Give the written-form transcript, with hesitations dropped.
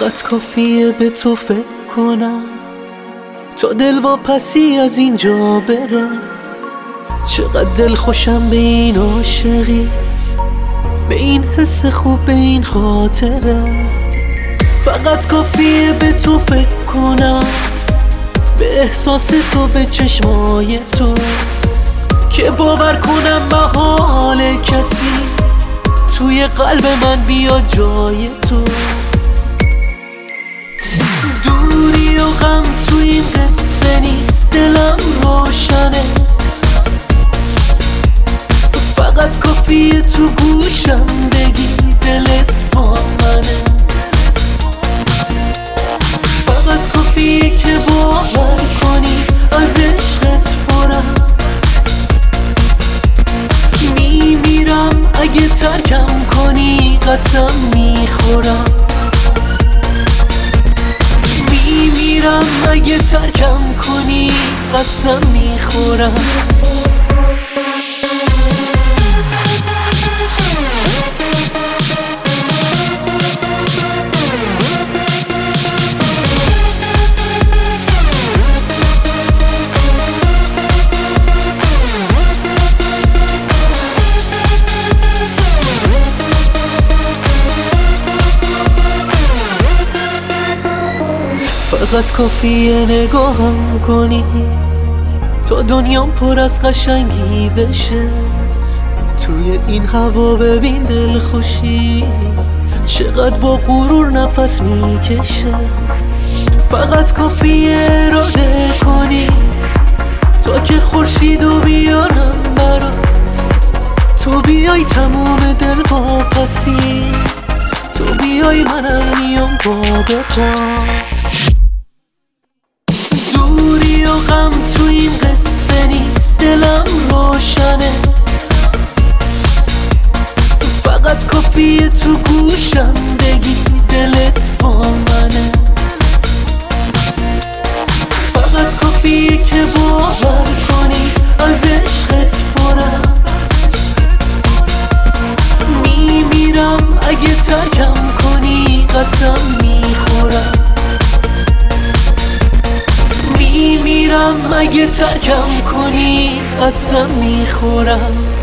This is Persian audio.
فقط کافیه به تو فکر کنم تا دل واپسی از اینجا بره. چقدر دل خوشم به این عاشقی، به این حس خوب، به این خاطره. فقط کافیه به تو فکر کنم، به احساس تو، به چشمای تو، که باور کنم محال کسی توی قلب من بیاد جای تو. دوری و غم تو این قصه نیست، دلم روشنه. فقط کافیه تو گوشم بگی دلت با منه. فقط کافیه که باور کنی از عشقت پرم. میمیرم اگه ترکم کنی، قسم میخورم. میمیرم اگه ترکم کنی، قسم میخورم. فقط کافیه نگاهم کنی تا دنیام پر از قشنگی بشه. توی این هوا ببین دل خوشی چقدر با غرور نفس میکشه. فقط کافیه اراده کنی تا که خورشیدو بیارم برات. تو بیای تموم دل واپسی، تو بیای منم میام با بپات. دوری و غم تو این قصه نیست، دلم روشنه. فقط کافیه تو گوشم بگی دلت با منه. فقط کافیه که باور کنی از عشقت پرم. میمیرم اگه ترکم کنی، قسم میخورم. میمیرم اگه ترکم کنی، قسم میخورم.